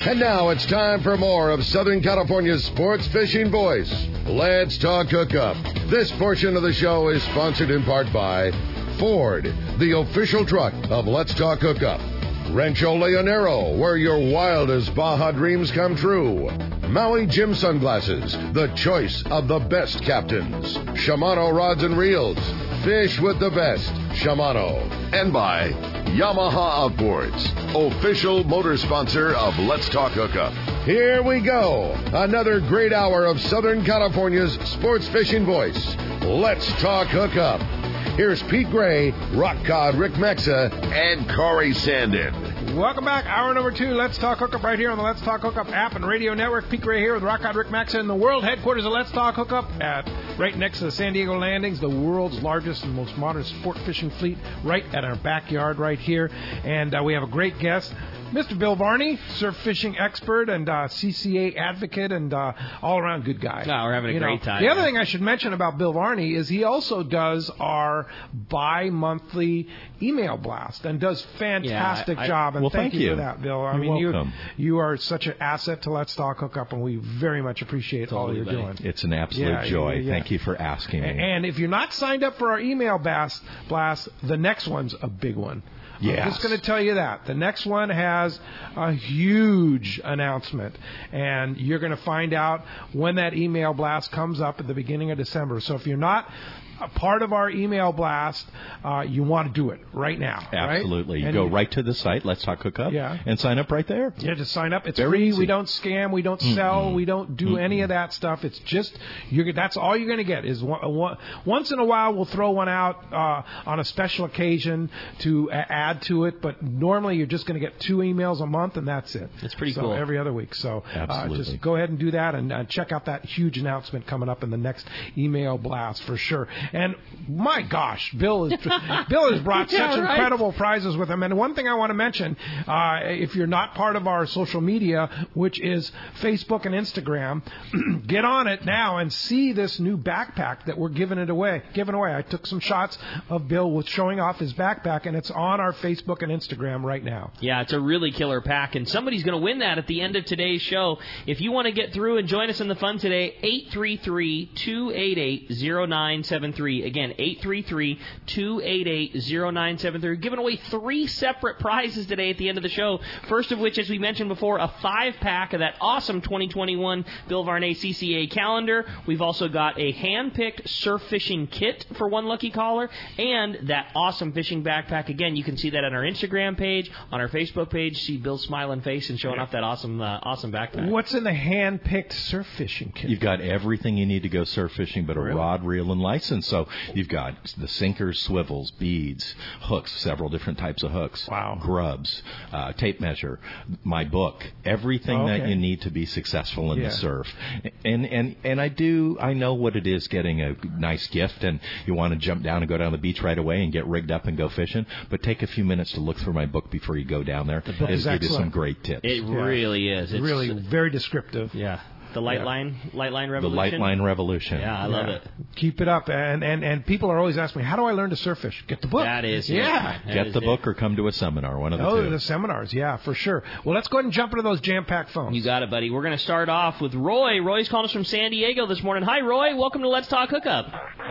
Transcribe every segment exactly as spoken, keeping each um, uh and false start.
And now it's time for more of Southern California's sports fishing voice. Let's Talk Hookup. This portion of the show is sponsored in part by Ford, the official truck of Let's Talk Hookup. Rancho Leonero, where your wildest Baja dreams come true. Maui Jim Sunglasses, the choice of the best captains. Shimano Rods and Reels, fish with the best. Shimano. And by Yamaha Outboards, official motor sponsor of Let's Talk Hookup. Here we go. Another great hour of Southern California's sports fishing voice. Let's Talk Hookup. Here's Pete Gray, Rock Cod Rick Mexa, and Corey Sandin. Welcome back. Hour number two. Let's Talk Hookup right here on the Let's Talk Hookup app and radio network. Pete Gray here with Rock Cod Rick Mexa in the world headquarters of Let's Talk Hookup at right next to the San Diego Landings, the world's largest and most modern sport fishing fleet, right at our backyard right here. And uh, we have a great guest, Mister Bill Varney, surf fishing expert and uh, C C A advocate and uh, all-around good guy. No, we're having a you great know, time. The other thing I should mention about Bill Varney is he also does our bi-monthly email blast and does fantastic yeah, I, job. And well, thank, thank you you for that, Bill. I You're mean, welcome. you you are such an asset to Let's Talk Hookup, and we very much appreciate Totally, all you're buddy. doing. It's an absolute Yeah, joy. yeah, yeah. Thank you for asking me. And if you're not signed up for our email blast, blast the next one's a big one. Yes. I'm just going to tell you that. The next one has a huge announcement, and you're going to find out when that email blast comes up at the beginning of December. So if you're not a part of our email blast, uh, you want to do it right now. Absolutely. Right? You And go you, right to the site, Let's Talk Hookup, Yeah. and sign up right there. Yeah, just sign up. It's Very free. easy. We don't scam. We don't sell. Mm-mm. We don't do Mm-mm. any of that stuff. It's just you're. That's all you're going to get. Is one, one, once in a while we'll throw one out uh, on a special occasion to a- add to it. But normally you're just going to get two emails a month, and that's it. That's pretty so cool. Every other week. So uh, Absolutely. just go ahead and do that, and uh, check out that huge announcement coming up in the next email blast for sure. And my gosh, Bill is Bill has brought such Yeah, right. incredible prizes with him. And one thing I want to mention, uh, if you're not part of our social media, which is Facebook and Instagram, get on it now and see this new backpack that we're giving it away. Giving away. I took some shots of Bill with showing off his backpack, and it's on our Facebook and Instagram right now. Yeah, it's a really killer pack, and somebody's going to win that at the end of today's show. If you want to get through and join us in the fun today, eight three three, two eight eight, zero nine seven three. Again, eight three three, two eight eight, zero nine seven three. We're giving away three separate prizes today at the end of the show. First of which, as we mentioned before, a five-pack of that awesome twenty twenty-one Bill Varney C C A calendar. We've also got a hand-picked surf fishing kit for one lucky caller, and that awesome fishing backpack. Again, you can see that on our Instagram page, on our Facebook page. See Bill's smiling face and showing off that awesome, uh, awesome backpack. What's in the hand-picked surf fishing kit? You've got everything you need to go surf fishing but a Really? rod, reel, and license. So you've got the sinkers, swivels, beads, hooks, several different types of hooks, Wow. grubs, uh, tape measure, my book, everything Okay. that you need to be successful in Yeah. the surf. And, and, and I do, I know what it is getting a nice gift, and you want to jump down and go down the beach right away and get rigged up and go fishing, but take a few minutes to look through my book before you go down there. The book It'll is give you excellent. some great tips. It really is. It's really very descriptive. Yeah. The light Yeah. line, light line the revolution. light line revolution. Yeah, I love Yeah. it. Keep it up. And, and, and people are always asking me, how do I learn to surf fish? Get the book. That is it. Yeah. That Get is the it. book or come to a seminar, one of the Oh, two. the seminars, yeah, for sure. Well, let's go ahead and jump into those jam-packed phones. You got it, buddy. We're going to start off with Roy. Roy's calling us from San Diego this morning. Hi, Roy. Welcome to Let's Talk Hookup.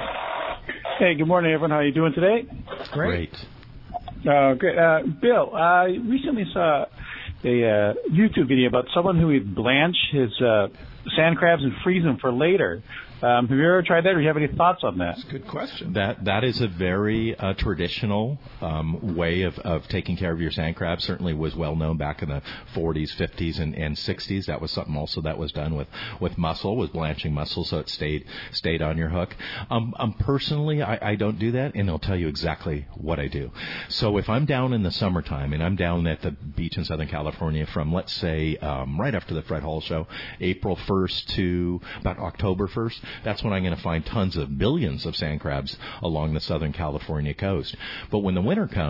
Hey, good morning, everyone. How are you doing today? Great. Uh, great. Uh, Bill, I recently saw a uh, YouTube video about someone who would blanch his uh, sand crabs and freeze them for later. Um, have you ever tried that, or do you have any thoughts on that? That's a good question. That that is a very uh, traditional um, way of, of taking care of your sand crab. Certainly was well known back in the forties, fifties, and, and sixties. That was something also that was done with, with mussel, was blanching mussel so it stayed stayed on your hook. Um, um, personally, I, I don't do that, and I'll tell you exactly what I do. So if I'm down in the summertime and I'm down at the beach in Southern California from, let's say, um, right after the Fred Hall show, April first to about October first, that's when I'm going to find tons of billions of sand crabs along the Southern California coast. But when the winter comes,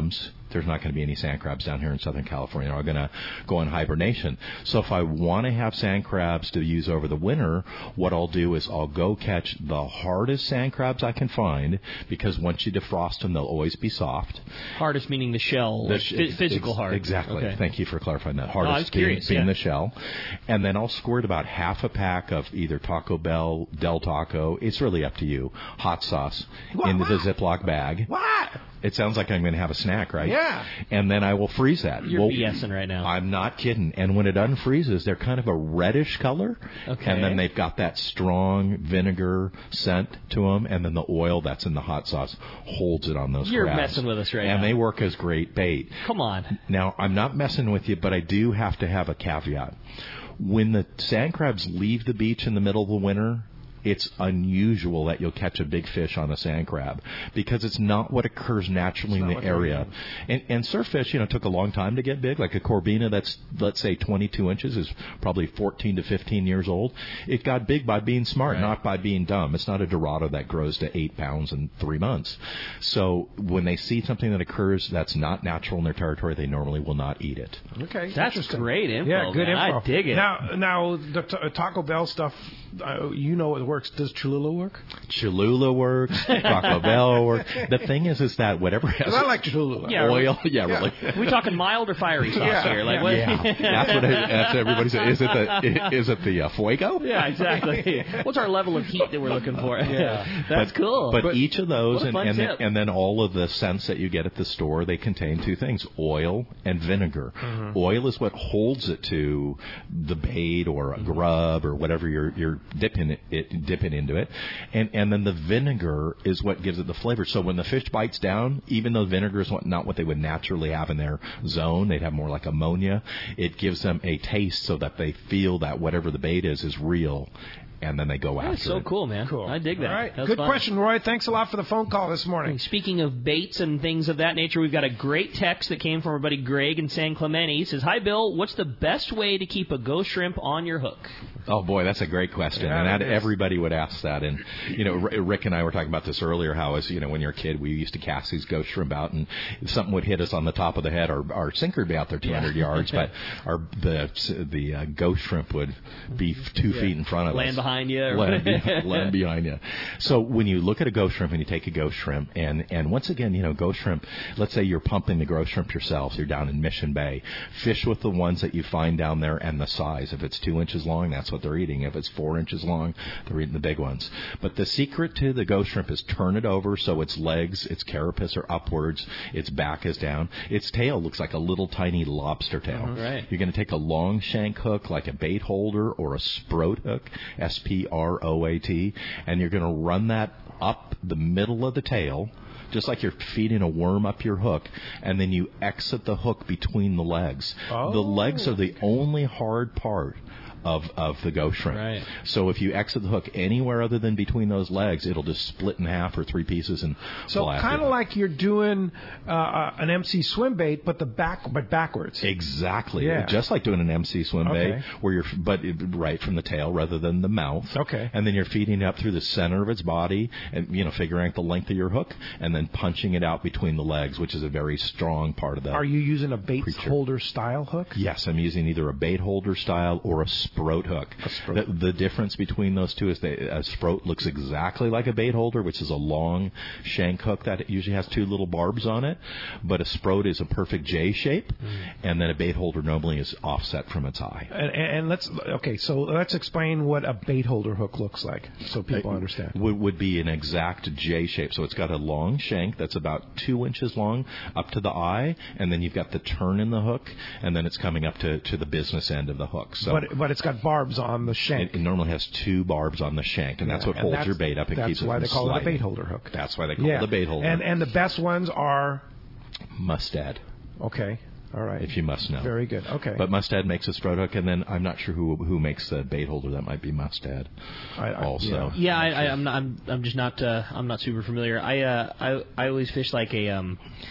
there's not going to be any sand crabs down here in Southern California. They're all going to go in hibernation. So if I want to have sand crabs to use over the winter, what I'll do is I'll go catch the hardest sand crabs I can find, because once you defrost them, they'll always be soft. Hardest meaning the shell, The like sh- f- physical ex- hard. Exactly. Okay. Thank you for clarifying that. I was Hardest being, curious, being yeah. the shell. And then I'll squirt about half a pack of either Taco Bell, Del Taco, it's really up to you, hot sauce What? into the Ziploc bag. What? It sounds like I'm going to have a snack, right? Yeah. And then I will freeze that. You're Well, BSing right now. I'm not kidding. And when it unfreezes, they're kind of a reddish color. Okay. And then they've got that strong vinegar scent to them. And then the oil that's in the hot sauce holds it on those You're crabs. messing with us right and now. And they work as great bait. Come on. Now, I'm not messing with you, but I do have to have a caveat. When the sand crabs leave the beach in the middle of the winter, it's unusual that you'll catch a big fish on a sand crab, because it's not what occurs naturally in the area. And, and surffish, you know, took a long time to get big. Like a Corbina that's, let's say, twenty-two inches is probably fourteen to fifteen years old. It got big by being smart, Right. not by being dumb. It's not a Dorado that grows to eight pounds in three months. So when they see something that occurs that's not natural in their territory, they normally will not eat it. Okay. That's interesting. great info. Yeah, good man. info. I dig it. Now, now the t- Taco Bell stuff, uh, you know it works. Does Cholula work? Cholula works. Taco Bell works. The thing is, is that whatever has Because I like Cholula. Yeah, oil, yeah, Yeah. really. we talking mild or fiery sauce Yeah, here? Like yeah. what? Yeah, that's what, it, that's what everybody says. Is it the is it the uh, fuego? Yeah, exactly. What's our level of heat that we're looking for? Yeah. That's but, cool. But, each of those, What a and fun and then, tip. and then all of the scents that you get at the store, they contain two things: oil and vinegar. Mm-hmm. Oil is what holds it to the bait or a grub or whatever you're you're dipping it, it dipping into it, and and then the vinegar is what gives it the flavor. So when the fish bites down, even though vinegar is what, not what they would naturally have in their zone, they'd have more like ammonia. It gives them a taste so that they feel that whatever the bait is is real. And then they go after That's so it. cool, man. Cool. I dig that. All right. That was Good fun. question, Roy. Thanks a lot for the phone call this morning. Speaking of baits and things of that nature, we've got a great text that came from our buddy Greg in San Clemente. He says, "Hi, Bill. What's the best way to keep a ghost shrimp on your hook?" Oh boy, that's a great question, Yeah, and that, it is. everybody would ask that. And you know, R- Rick and I were talking about this earlier. How, as you know, when you're a kid, we used to cast these ghost shrimp out, and if something would hit us on the top of the head, our, our sinker would be out there two hundred yards, but our the the uh, ghost shrimp would be two feet in front of Land us, behind you. or- land, be- land behind you. So when you look at a ghost shrimp and you take a ghost shrimp, and and once again, you know, ghost shrimp. Let's say you're pumping the ghost shrimp yourself. You're down in Mission Bay. Fish with the ones that you find down there and the size. If it's two inches long, that's what they're eating. If it's four inches long, they're eating the big ones. But the secret to the ghost shrimp is turn it over so its legs, its carapace are upwards, its back is down. Its tail looks like a little tiny lobster tail. Uh-huh. Right. You're going to take a long shank hook like a bait holder or a sproat hook, S P R O A T, and you're going to run that up the middle of the tail, just like you're feeding a worm up your hook, and then you exit the hook between the legs. Oh. The legs are the only hard part of of the ghost shrimp. Right. So if you exit the hook anywhere other than between those legs, it'll just split in half or three pieces and So fly after kind you. of like you're doing uh, uh, an M C swim bait, but the back, but backwards. Exactly. Yeah. Just like doing an M C swim Okay. bait, where you're, but it, right from the tail rather than the mouth. Okay. And then you're feeding it up through the center of its body, and you know, figuring out the length of your hook, and then punching it out between the legs, which is a very strong part of the. Are you using a bait creature. holder style hook? Yes, I'm using either a bait holder style or a sproat hook. sproat. The, the difference between those two is that a sproat looks exactly like a bait holder, which is a long shank hook that usually has two little barbs on it, but a sproat is a perfect J shape, Mm. and then a bait holder normally is offset from its eye. And, and let's okay. So let's explain what a bait holder hook looks like, so people understand. Would, would be an exact J shape. So it's got a long shank that's about two inches long up to the eye, and then you've got the turn in the hook, and then it's coming up to, to the business end of the hook. So But but it's got barbs on the shank. it, it normally has two barbs on the shank, and that's Yeah, what and holds that's- your bait up and that's keeps it why from they call it a sliding. bait holder hook. That's why they call yeah. it a bait holder. And and the best ones are Mustad, okay. All right. if you must know. Very good. Okay. But Mustad makes a sprout hook, and then I'm not sure who who makes the bait holder. That might be Mustad. I- I- also. Yeah, I, I, I'm not. I'm, I'm just not. Uh, I'm not super familiar. I, uh, I I always fish like a um,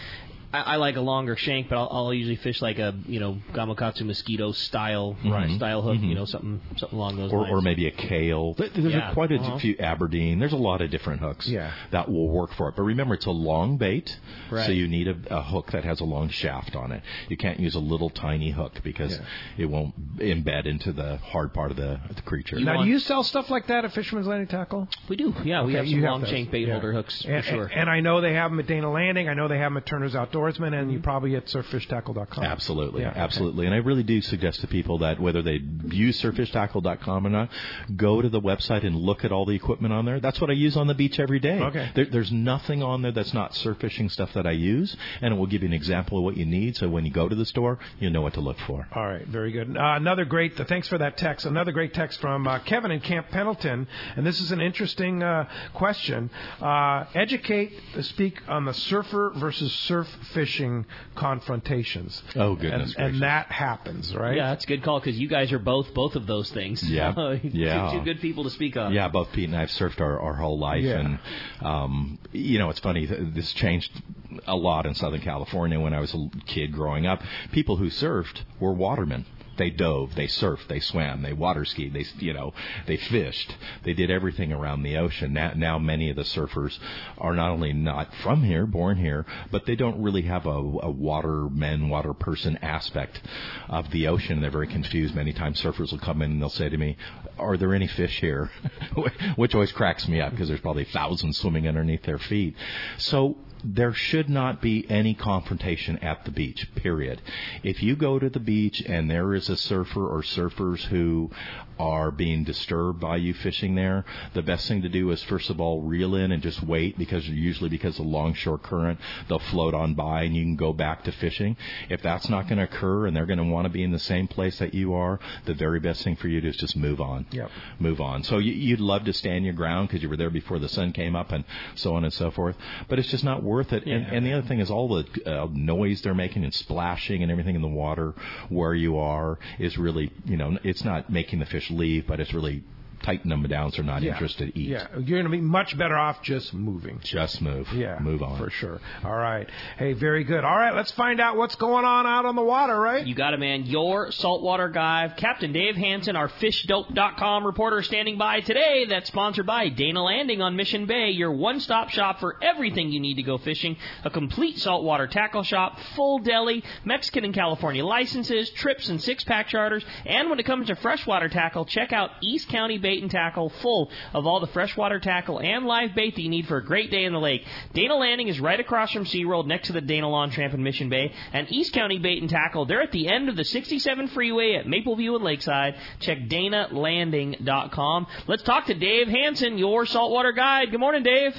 I, I like a longer shank, but I'll, I'll usually fish like a you know gamakatsu mosquito style Right. style hook. Mm-hmm. You know something something along those or, lines. or maybe a Kale. There's Yeah. quite a Uh-huh. few Aberdeen. There's a lot of different hooks Yeah. that will work for it. But remember, it's a long bait, Right. so you need a, a hook that has a long shaft on it. You can't use a little tiny hook because Yeah. it won't embed into the hard part of the, the creature. Now, want- do you sell stuff like that at Fisherman's Landing Tackle? We do. Yeah, we Okay, have you some have long those. shank bait Yeah. holder hooks And, for sure. and I know they have them at Dana Landing. I know they have them at Turner's Outdoorsman, and you probably at surf fish tackle dot com. Absolutely, Yeah, okay. absolutely. And I really do suggest to people that whether they use surf fish tackle dot com or not, go to the website and look at all the equipment on there. That's what I use on the beach every day. Okay. There, there's nothing on there that's not surf fishing stuff that I use, and it will give you an example of what you need. So when you go to the store, you know what to look for. All right, very good. Uh, another great, uh, thanks for that text. Another great text from uh, Kevin in Camp Pendleton, and this is an interesting uh, question. Uh, educate, uh, speak on the surfer versus surf fishing confrontations. Oh, goodness and, gracious. and that happens, right? Yeah, that's a good call because you guys are both both of those things. Yeah. Yeah. two, two good people to speak on. Yeah, both Pete and I have surfed our, our whole life, Yeah. and um, you know, it's funny. th- This changed a lot in Southern California when I was a kid growing up. People who surfed were watermen. They dove, they surfed, they swam, they water skied, they you know, they fished. They did everything around the ocean. Now, now many of the surfers are not only not from here, born here, but they don't really have a, a waterman, water person aspect of the ocean. They're very confused. Many times surfers will come in and they'll say to me, "Are there any fish here?" Which always cracks me up because there's probably thousands swimming underneath their feet. So there should not be any confrontation at the beach, period. If you go to the beach and there is a surfer or surfers who are being disturbed by you fishing there, the best thing to do is, first of all, reel in and just wait, because usually because of the longshore current, they'll float on by and you can go back to fishing. If that's not going to occur and they're going to want to be in the same place that you are, the very best thing for you to do is just move on. Yep. Move on. So you, you'd love to stand your ground because you were there before the sun came up and so on and so forth, but it's just not worth it. Yeah. And, and the other thing is all the uh, noise they're making and splashing and everything in the water where you are is really, you know, it's not making the fish leave, but it's really tighten them down so they're not Yeah. interested to eat. Yeah, you're going to be much better off just moving. Just move. Yeah, Move on. for sure. All right. Hey, very good. All right, let's find out what's going on out on the water, right? You got it, man. Your saltwater guide, Captain Dave Hansen, our fish dope dot com reporter, standing by today. That's sponsored by Dana Landing on Mission Bay, your one-stop shop for everything you need to go fishing. A complete saltwater tackle shop, full deli, Mexican and California licenses, trips and six-pack charters. And when it comes to freshwater tackle, check out East County Bait and Tackle, full of all the freshwater tackle and live bait that you need for a great day in the lake. Dana Landing is right across from SeaWorld, next to the Dana Lawn Tramp in Mission Bay. And East County Bait and Tackle, they're at the end of the sixty-seven freeway at Mapleview and Lakeside. Check dana landing dot com. Let's talk to Dave Hansen, your saltwater guide. Good morning, Dave.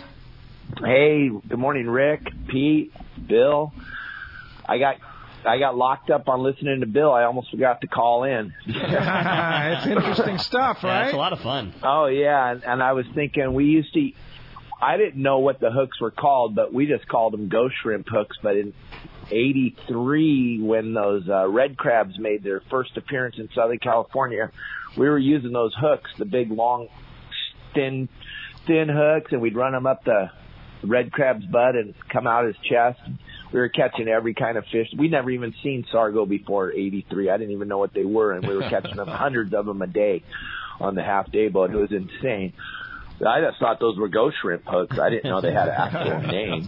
Hey, good morning, Rick, Pete, Bill. I got I got locked up on listening to Bill. I almost forgot to call in. It's interesting stuff, Yeah, right? it's a lot of fun. Oh, yeah, and, and I was thinking we used to – I didn't know what the hooks were called, but we just called them ghost shrimp hooks. But in eighty-three, when those uh, red crabs made their first appearance in Southern California, we were using those hooks, the big, long, thin, thin hooks, and we'd run them up the red crab's butt and come out his chest. We were catching every kind of fish. We never even seen sargo before eighty-three. I didn't even know what they were, and we were catching them hundreds of them a day on the half-day boat. It was insane. I just thought those were ghost shrimp hooks. I didn't know they had an actual name.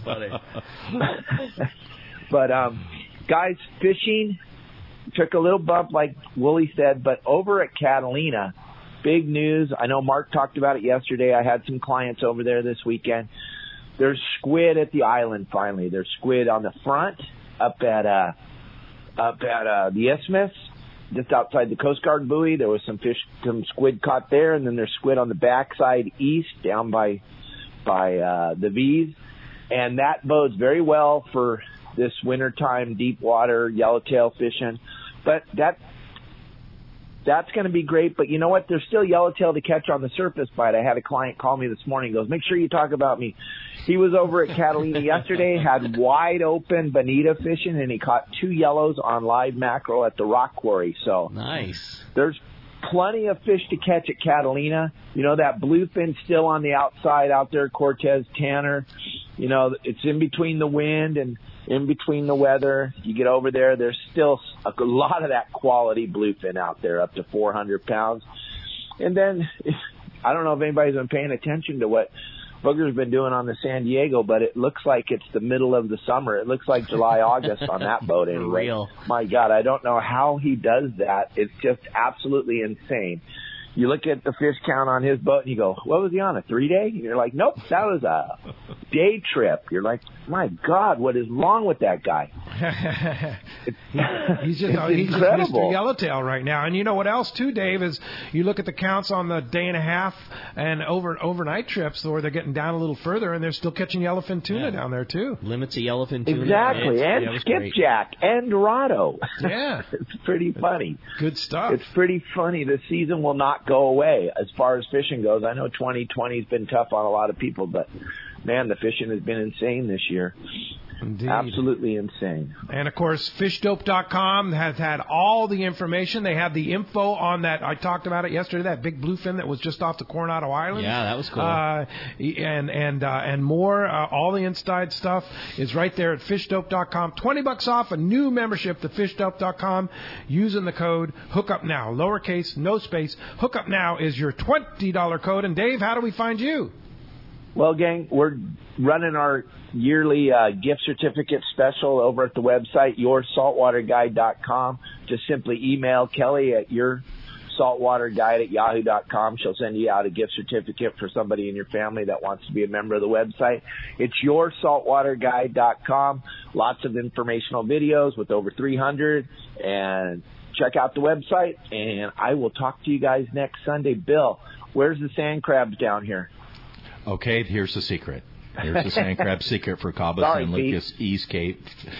But, um, guys, fishing took a little bump, like Wooly said, but over at Catalina, big news. I know Mark talked about it yesterday. I had some clients over there this weekend. There's squid at the island finally. There's squid on the front up at uh up at uh the Isthmus, just outside the Coast Guard buoy. There was some fish, some squid caught there, and then there's squid on the backside east down by by uh the V's. And that bodes very well for this wintertime deep water yellowtail fishing. But that That's going to be great, but you know what? There's still yellowtail to catch on the surface bite. I had a client call me this morning. He goes, make sure you talk about me. He was over at Catalina yesterday, had wide open bonita fishing, and he caught two yellows on live mackerel at the rock quarry. So Nice. there's plenty of fish to catch at Catalina. You know, that bluefin still on the outside out there, Cortez Tanner. You know, it's in between the wind and in between the weather. You get over there, there's still a lot of that quality bluefin out there, up to four hundred pounds. And then, I don't know if anybody's been paying attention to what Booger's been doing on the San Diego, but it looks like it's the middle of the summer. It looks like July, August on that boat anyway. Real. My God, I don't know how he does that. It's just absolutely insane. You look at the fish count on his boat and you go, what was he on, a three-day? And you're like, nope, that was a day trip. You're like, my God, what is wrong with that guy? It's, he's just, it's he's just incredible. Mister Yellowtail right now. And you know what else, too, Dave, is you look at the counts on the day and a half and over overnight trips where they're getting down a little further and they're still catching yellowfin tuna yeah. down there, too. Limits of yellowfin tuna. Exactly, yeah, and skipjack and dorado. Yeah. It's pretty funny. Good stuff. It's pretty funny. The season will not go away as far as fishing goes. I know twenty twenty has been tough on a lot of people, but man, the fishing has been insane this year. Indeed. Absolutely insane. And, of course, fish dope dot com has had all the information. They have the info on that. I talked about it yesterday, that big bluefin that was just off the Coronado Islands. Yeah, that was cool. Uh, and and uh, and more. Uh, all the inside stuff is right there at fish dope dot com. twenty bucks off a new membership to fish dope dot com using the code HOOKUPNOW. Lowercase, no space. HOOKUPNOW is your twenty dollars code. And, Dave, how do we find you? Well, gang, we're running our yearly uh, gift certificate special over at the website, your saltwater guide dot com. Just simply email Kelly at your saltwater guide at yahoo dot com. She'll send you out a gift certificate for somebody in your family that wants to be a member of the website. It's your saltwater guide dot com. Lots of informational videos with over three hundred. And check out the website, and I will talk to you guys next Sunday. Bill, where's the sand crabs down here? Okay, here's the secret. Here's the sand crab secret for Cabo Sorry, San Lucas, Pete. East Cape,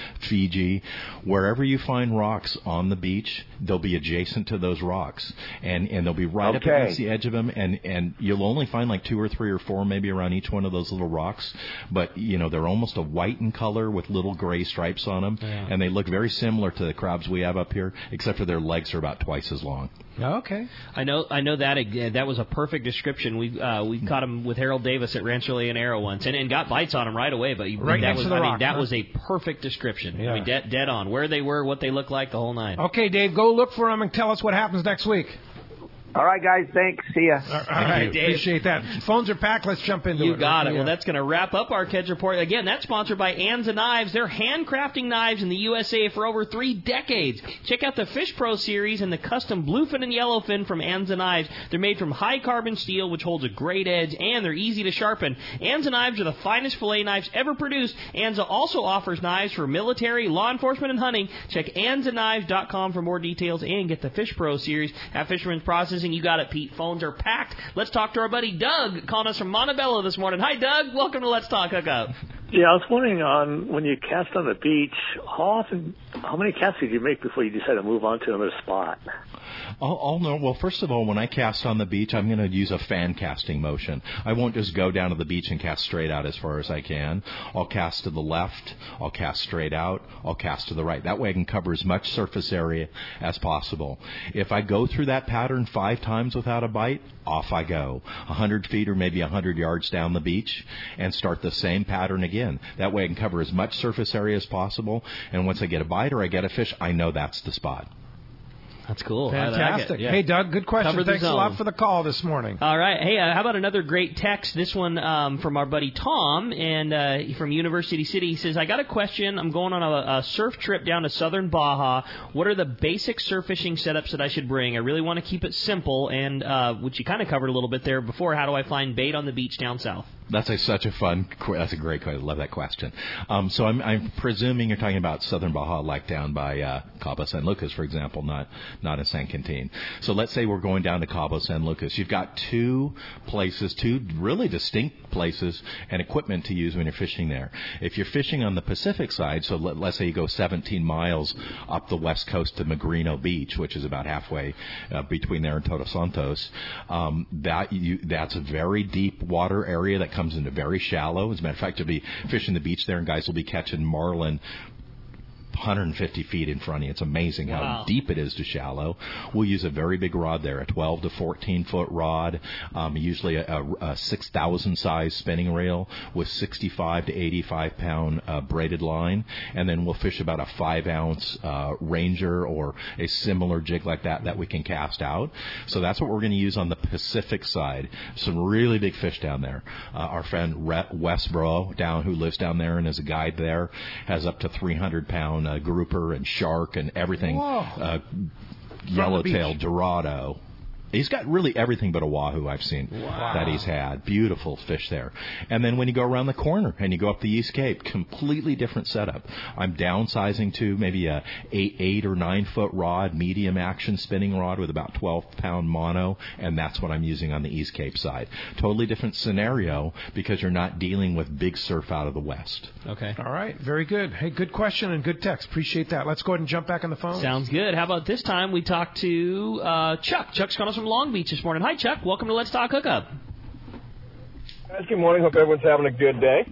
Fiji. Wherever you find rocks on the beach, they'll be adjacent to those rocks, and and they'll be right okay. up against the edge of them, and and you'll only find like two or three or four maybe around each one of those little rocks, but you know they're almost a white in color with little gray stripes on them, yeah. and they look very similar to the crabs we have up here, except for their legs are about twice as long. Okay. I know I know that uh, that was a perfect description. We uh, we caught him with Harold Davis at Rancho Leonero once, and, and got bites on him right away. But right that next was to the I rock, mean that huh? was a perfect description. Yeah. I mean dead dead on where they were, what they looked like, the whole nine. Okay, Dave, go look for them and tell us what happens next week. All right, guys. Thanks. See ya. All right, Dave. Appreciate that. Phones are packed. Let's jump into you it. You got right? it. Yeah. Well, that's going to wrap up our Kedge Report. Again, that's sponsored by Anza Knives. They're handcrafting knives in the U S A for over three decades. Check out the Fish Pro series and the custom bluefin and yellowfin from Anza Knives. They're made from high-carbon steel, which holds a great edge, and they're easy to sharpen. Anza Knives are the finest fillet knives ever produced. Anza also offers knives for military, law enforcement, and hunting. Check anza knives dot com for more details and get the Fish Pro series at Fisherman's Processing. You got it, Pete. Phones are packed. Let's talk to our buddy Doug, calling us from Montebello this morning. Hi, Doug. Welcome to Let's Talk Hookup. Yeah, I was wondering on when you cast on the beach, how often, how many casts did you make before you decide to move on to another spot? I'll, I'll know. Well, first of all, when I cast on the beach, I'm going to use a fan casting motion. I won't just go down to the beach and cast straight out as far as I can. I'll cast to the left. I'll cast straight out. I'll cast to the right. That way I can cover as much surface area as possible. If I go through that pattern five times without a bite, off I go. A hundred feet or maybe a hundred yards down the beach and start the same pattern again. That way I can cover as much surface area as possible. And once I get a bite or I get a fish, I know that's the spot. That's cool. Fantastic. Like yeah. Hey, Doug, good question. Thanks a lot for the call this morning. All right. Hey, uh, how about another great text? This one um, from our buddy Tom and uh, from University City. He says, I got a question. I'm going on a, a surf trip down to southern Baja. What are the basic surf fishing setups that I should bring? I really want to keep it simple, and uh, which you kind of covered a little bit there before. How do I find bait on the beach down south? That's a, such a fun, that's a great question. I love that question. Um, so I'm, I'm presuming you're talking about southern Baja, like down by uh, Cabo San Lucas, for example, not not in San Quintin. So let's say we're going down to Cabo San Lucas. You've got two places, two really distinct places and equipment to use when you're fishing there. If you're fishing on the Pacific side, so let, let's say you go seventeen miles up the west coast to Magrino Beach, which is about halfway uh, between there and Todos Santos, um, that you, that's a very deep water area that comes into very shallow. As a matter of fact, you'll be fishing the beach there, and guys will be catching marlin one hundred fifty feet in front of you. It's amazing Wow. how deep it is to shallow. We'll use a very big rod there, a twelve to fourteen foot rod, um, usually a, a, a six thousand size spinning reel with sixty-five to eighty-five pound uh, braided line, and then we'll fish about a five ounce uh, Ranger or a similar jig like that that we can cast out. So that's what we're going to use on the Pacific side. Some really big fish down there. Uh, our friend Wes Bro down, who lives down there and is a guide there, has up to three hundred pound uh, grouper and shark and everything. Uh, yellowtail, Dorado. He's got really everything but a wahoo I've seen wow. that he's had. Beautiful fish there. And then when you go around the corner and you go up the East Cape, completely different setup. I'm downsizing to maybe a eight, eight or nine foot rod, medium action spinning rod with about twelve pound mono, and that's what I'm using on the East Cape side. Totally different scenario because you're not dealing with big surf out of the west. Okay. All right. Very good. Hey, good question and good text. Appreciate that. Let's go ahead and jump back on the phone. Sounds good. How about this time we talk to uh, Chuck. Chuck's calling us from Long Beach this morning. Hi, Chuck. Welcome to Let's Talk Hookup. Guys, good morning. Hope everyone's having a good day.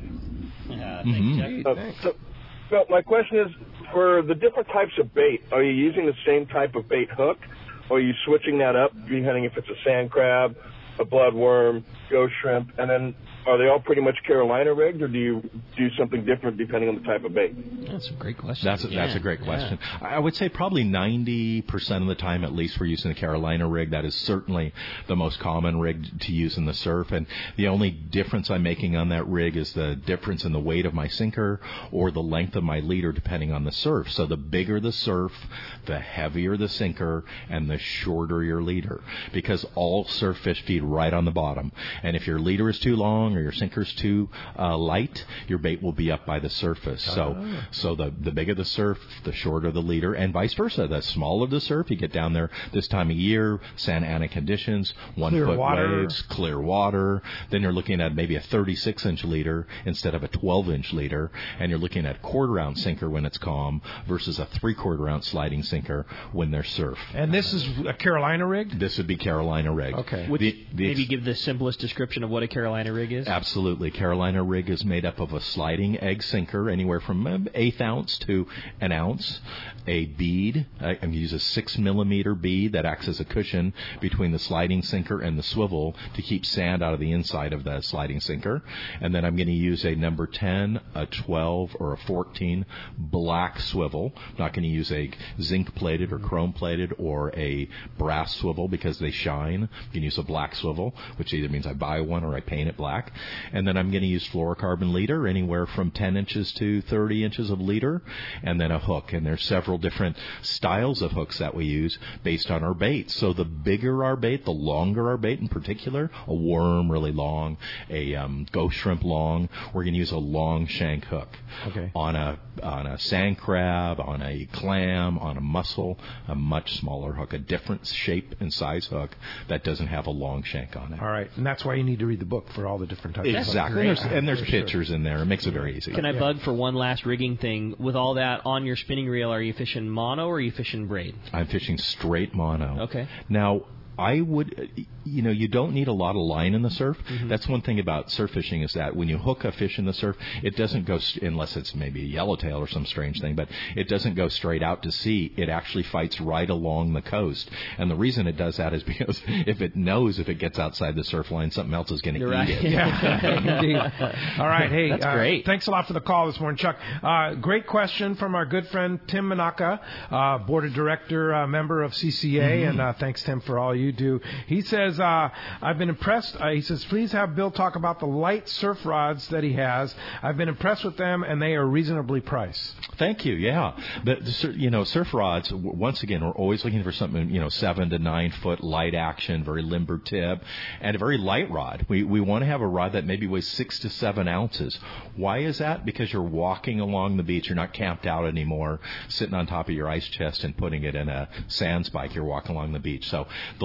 Uh, mm-hmm. uh, so, so my question is, for the different types of bait, are you using the same type of bait hook, or are you switching that up, depending if it's a sand crab, a bloodworm, ghost shrimp, and then are they all pretty much Carolina rigged, or do you do something different depending on the type of bait? That's a great question. That's a, yeah, that's a great question. Yeah. I would say probably ninety percent of the time at least we're using the Carolina rig. That is certainly the most common rig to use in the surf, and the only difference I'm making on that rig is the difference in the weight of my sinker or the length of my leader depending on the surf. So the bigger the surf, the heavier the sinker, and the shorter your leader, because all surf fish feed right on the bottom. And if your leader is too long or your sinker's too uh, light, your bait will be up by the surface. So oh. so the, the bigger the surf, the shorter the leader, and vice versa. The smaller the surf, you get down there this time of year, Santa Ana conditions, one-foot waves, clear water. Then you're looking at maybe a thirty-six inch leader instead of a twelve inch leader, and you're looking at quarter-ounce sinker when it's calm versus a three-quarter ounce sliding sinker when there's surf. And this is a Carolina rig? This would be Carolina rig. Okay. Would the, you the maybe ex- give the simplest description of what a Carolina rig is? Absolutely. Carolina rig is made up of a sliding egg sinker, anywhere from an eighth ounce to an ounce, a bead. I, I'm going to use a six millimeter bead that acts as a cushion between the sliding sinker and the swivel to keep sand out of the inside of the sliding sinker. And then I'm going to use a number ten, a twelve, or a fourteen black swivel. I'm not going to use a zinc plated or chrome plated or a brass swivel because they shine. You can use a black swivel, which either means I buy one or I paint it black. And then I'm going to use fluorocarbon leader, anywhere from ten inches to thirty inches of leader, and then a hook. And there's several different styles of hooks that we use based on our bait. So the bigger our bait, the longer our bait in particular, a worm really long, a um, ghost shrimp long, we're going to use a long shank hook. Okay. On a on a sand crab, on a clam, on a mussel, a much smaller hook, a different shape and size hook that doesn't have a long shank on it. All right, and that's why you need to read the book for all the different types exactly. of hooks. And there's, and there's For pictures sure. in there. It makes it very easy. Can I Yeah. bug for one last rigging thing? With all that on your spinning reel, are you fishing mono or are you fishing braid? I'm fishing straight mono. Okay. Now, I would, you know, you don't need a lot of line in the surf. Mm-hmm. That's one thing about surf fishing is that when you hook a fish in the surf, it doesn't go, unless it's maybe a yellowtail or some strange thing, but it doesn't go straight out to sea. It actually fights right along the coast. And the reason it does that is because if it knows if it gets outside the surf line, something else is going to eat right. it. Yeah, indeed. All right, hey, That's uh, great. Thanks a lot for the call this morning, Chuck. Uh, great question from our good friend Tim Manaka, uh, board of director uh, member of C C A, mm-hmm. and uh, thanks Tim for all you do. He says, uh, I've been impressed. Uh, he says, please have Bill talk about the light surf rods that he has. I've been impressed with them, and they are reasonably priced. Thank you. Yeah, the, the you know surf rods. Once again, we're always looking for something you know seven to nine foot light action, very limber tip, and a very light rod. We we want to have a rod that maybe weighs six to seven ounces. Why is that? Because you're walking along the beach. You're not camped out anymore, sitting on top of your ice chest and putting it in a sand spike. You're walking along the beach. So the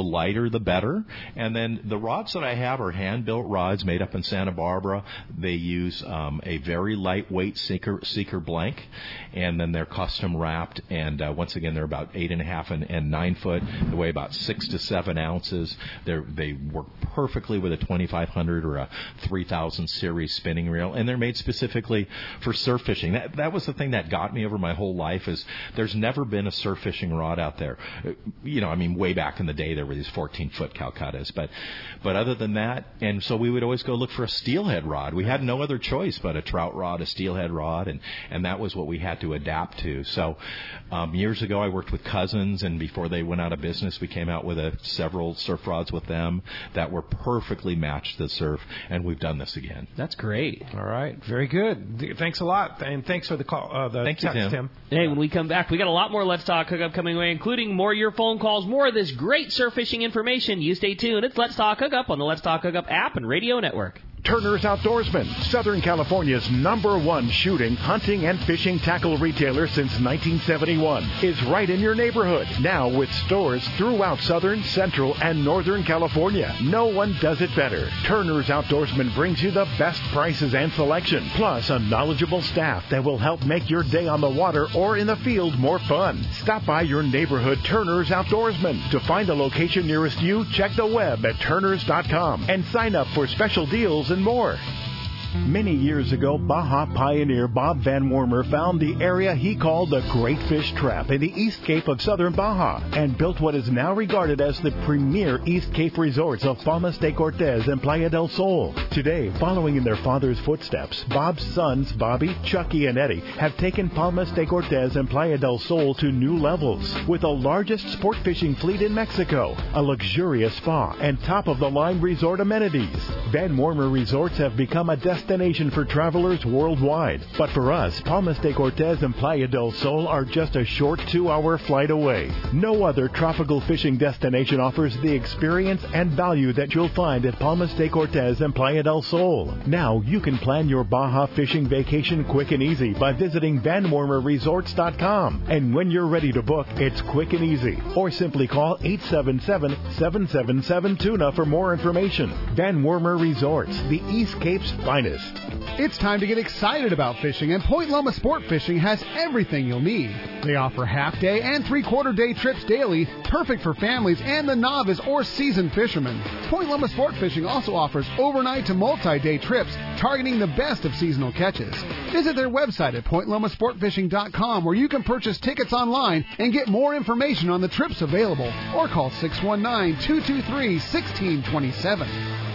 lighter, the better. And then the rods that I have are hand-built rods made up in Santa Barbara. They use um, a very lightweight Seeker, Seeker blank, and then they're custom wrapped. And uh, once again, they're about eight and a half and, and nine foot. They weigh about six to seven ounces. They're, they work perfectly with a twenty-five hundred or a three thousand series spinning reel, and they're made specifically for surf fishing. That, that was the thing that got me over my whole life. Is there's never been a surf fishing rod out there. You know, I mean, way back in the day, there were these fourteen foot Calcuttas, but but other than that, and so we would always go look for a steelhead rod. We had no other choice but a trout rod, a steelhead rod, and and that was what we had to adapt to. So um, years ago, I worked with Cousins, and before they went out of business, we came out with a, several surf rods with them that were perfectly matched to the surf, and we've done this again. That's great. All right, very good. Thanks a lot, and thanks for the call. Uh, the Thank you, text, Tim. Tim. Hey, when we come back, we got a lot more Let's Talk Hookup coming away, including more of your phone calls, more of this great surf fishing information. You stay tuned. It's Let's Talk Hookup on the Let's Talk Hookup app and radio network. Turner's Outdoorsman, Southern California's number one shooting, hunting, and fishing tackle retailer since nineteen seventy-one, is right in your neighborhood. Now with stores throughout Southern, Central, and Northern California. No one does it better. Turner's Outdoorsman brings you the best prices and selection, plus a knowledgeable staff that will help make your day on the water or in the field more fun. Stop by your neighborhood Turner's Outdoorsman. To find a location nearest you, check the web at turners dot com and sign up for special deals and more. Many years ago, Baja pioneer Bob Van Wormer found the area he called the Great Fish Trap in the East Cape of southern Baja and built what is now regarded as the premier East Cape resorts of Palmas de Cortez and Playa del Sol. Today, following in their father's footsteps, Bob's sons, Bobby, Chucky, and Eddie, have taken Palmas de Cortez and Playa del Sol to new levels. With the largest sport fishing fleet in Mexico, a luxurious spa, and top-of-the-line resort amenities, Van Wormer Resorts have become a destination destination for travelers worldwide. But for us, Palmas de Cortez and Playa del Sol are just a short two-hour flight away. No other tropical fishing destination offers the experience and value that you'll find at Palmas de Cortez and Playa del Sol. Now you can plan your Baja fishing vacation quick and easy by visiting van wormer resorts dot com. And when you're ready to book, it's quick and easy. Or simply call eight seven seven, seven seven seven, tuna for more information. Van Wormer Resorts, the East Cape's finest. It's time to get excited about fishing, and Point Loma Sport Fishing has everything you'll need. They offer half-day and three-quarter day trips daily, perfect for families and the novice or seasoned fishermen. Point Loma Sport Fishing also offers overnight to multi-day trips, targeting the best of seasonal catches. Visit their website at point loma sport fishing dot com, where you can purchase tickets online and get more information on the trips available, or call six one nine, two two three, one six two seven.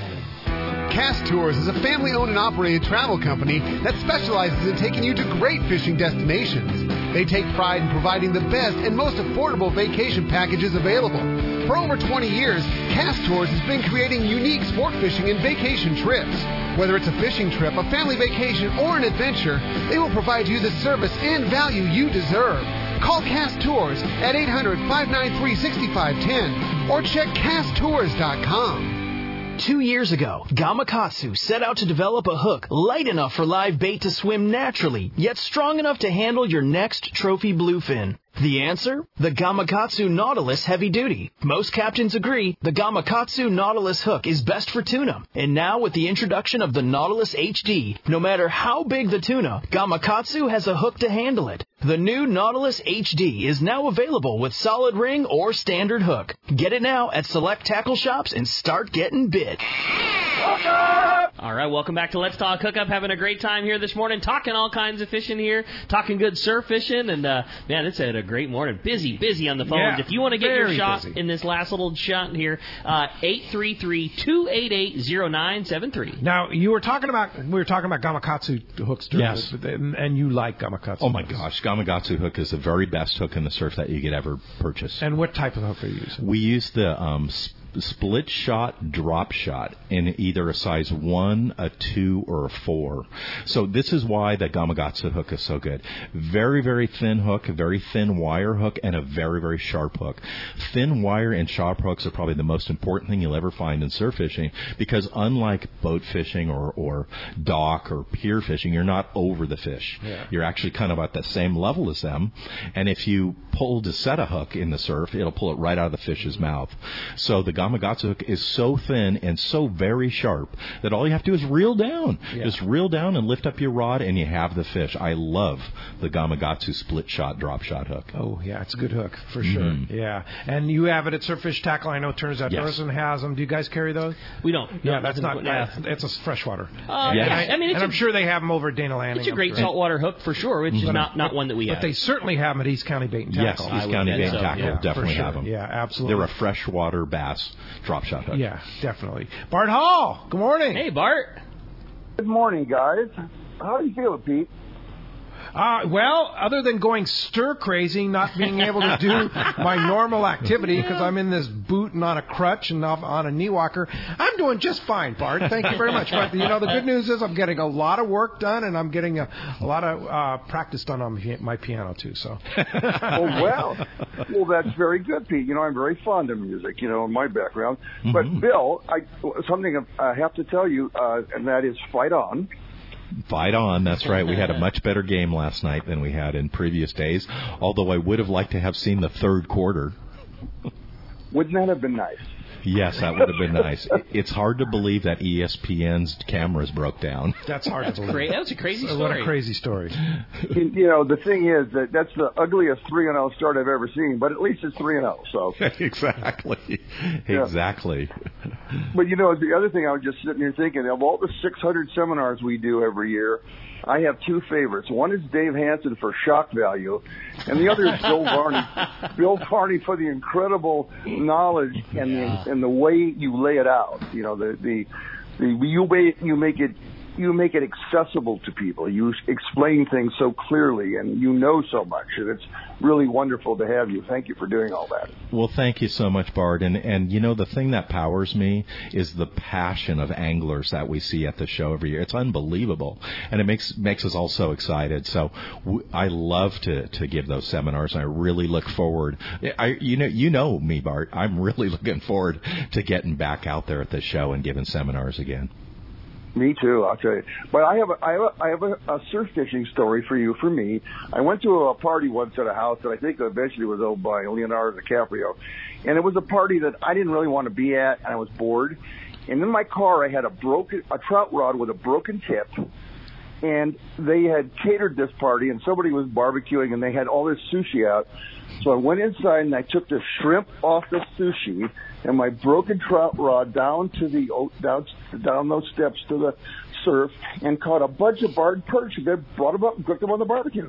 Cast Tours is a family-owned and operated travel company that specializes in taking you to great fishing destinations. They take pride in providing the best and most affordable vacation packages available. For over twenty years, Cast Tours has been creating unique sport fishing and vacation trips. Whether it's a fishing trip, a family vacation, or an adventure, they will provide you the service and value you deserve. Call Cast Tours at eight hundred, five nine three, six five one zero or check cast tours dot com. Two years ago, Gamakatsu set out to develop a hook light enough for live bait to swim naturally, yet strong enough to handle your next trophy bluefin. The answer? The Gamakatsu Nautilus Heavy Duty. Most captains agree the Gamakatsu Nautilus hook is best for tuna. And now with the introduction of the Nautilus H D, no matter how big the tuna, Gamakatsu has a hook to handle it. The new Nautilus H D is now available with solid ring or standard hook. Get it now at select tackle shops and start getting bit. All right, welcome back to Let's Talk Hookup. Having a great time here this morning, talking all kinds of fishing here, talking good surf fishing, and uh, man, it's had a great morning. Busy, busy on the phones. Yeah, if you want to get your shot busy. in this last little shot here, uh, eight three three, two eight eight, zero nine seven three. Now, you were talking about, we were talking about Gamakatsu hooks. Yes. And, and you like Gamakatsu Oh, my hooks. gosh. Gamakatsu hook is the very best hook in the surf that you could ever purchase. And what type of hook are you using? We use the um, split shot, drop shot in either a size one, a two, or a four. So this is why the Gamakatsu hook is so good. Very, very thin hook, very thin wire hook, and a very, very sharp hook. Thin wire and sharp hooks are probably the most important thing you'll ever find in surf fishing, because unlike boat fishing or, or dock or pier fishing, you're not over the fish. Yeah. You're actually kind of at the same level as them. And if you pull to set a hook in the surf, it'll pull it right out of the fish's mouth. So the Gamakatsu hook is so thin and so very sharp that all you have to do is reel down. Yeah. Just reel down and lift up your rod, and you have the fish. I love the Gamakatsu split shot, drop shot hook. Oh, yeah, it's a good hook, for sure. Mm-hmm. Yeah. And you have it at Surffish Tackle. I know Turns Out Yes. Dorsman has them. Do you guys carry those? We don't. No, Yeah, that's not. nothing- yeah. It's a freshwater. Uh, Yes. And, I, I mean, it's and a- I'm sure they have them over at Dana Landing. It's a I'm great sure. saltwater hook for sure, which is not, not one that we But have. they certainly have them at East County Bait and Yes, Tackle. East would County bet Bait and so. Tackle Yeah, definitely for sure. have them. Yeah, absolutely. They're a freshwater bass drop shot hook. Yeah, definitely. Bart Hall, good morning. Hey, Bart. Good morning, guys. How do you feel, Pete? Uh, well, other than going stir crazy, not being able to do my normal activity because I'm in this boot and on a crutch and off on a knee walker, I'm doing just fine, Bart. Thank you very much. But, you know, the good news is I'm getting a lot of work done, and I'm getting a, a lot of uh, practice done on my piano, too. So. Oh, well. Well, that's very good, Pete. You know, I'm very fond of music, you know, in my background. Mm-hmm. But, Bill, I, something I have to tell you, uh, and that is fight on. Fight on. That's right. We had a much better game last night than we had in previous days, although I would have liked to have seen the third quarter. Wouldn't that have been nice? Yes, that would have been nice. It's hard to believe that E S P N's cameras broke down. That's hard to believe. Cra- that was a crazy What story. a crazy story. you, you know, the thing is that that's the ugliest three and oh start I've ever seen, but at least it's three and oh, so. Exactly. Yeah. Exactly. But, you know, the other thing I was just sitting here thinking, of all the six hundred seminars we do every year, I have two favorites. One is Dave Hansen for shock value, and the other is Bill Varney. Bill Varney for the incredible knowledge and the, and the way you lay it out. You know, the the, the you way you make it you make it accessible to people. You explain things so clearly, and you know so much, and it's really wonderful to have you. Thank you for doing all that. Well, thank you so much, Bart. And, and you know, the thing that powers me is the passion of anglers that we see at the show every year. It's unbelievable, and it makes makes us all so excited. So w- I love to, to give those seminars, and I really look forward. I, you know, you know me, Bart. I'm really looking forward to getting back out there at the show and giving seminars again. Me too, I'll tell you. But I have a, I have a, I have a, a surf fishing story for you, for me. I went to a party once at a house that I think eventually was owned by Leonardo DiCaprio. And it was a party that I didn't really want to be at, and I was bored. And in my car, I had a broken, a trout rod with a broken tip. And they had catered this party, and somebody was barbecuing, and they had all this sushi out. So I went inside, and I took the shrimp off the sushi and my broken trout rod down to the down down those steps to the surf and caught a bunch of barred perch and then brought them up and cooked them on the barbecue.